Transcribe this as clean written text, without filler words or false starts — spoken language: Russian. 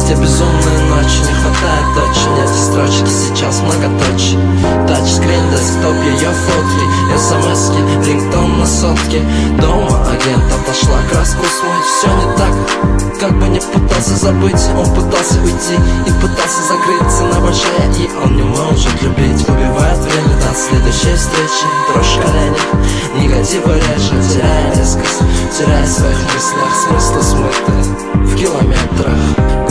Везде безумные ночи, не хватает очень эти строчки, сейчас многоточие. Тачскрин, десктоп, ее фотки, смски, рингтон на сотке. Дома агент отошла, краску смыть, все не так. Как бы не пытался забыть, он пытался уйти и пытался закрыть. Цена большая, и он не может любить. Убивает время до следующей встречи. Дрожь в коленях, негатива реже, теряя резкость, теряя в своих мыслях смыслы смыты в километрах.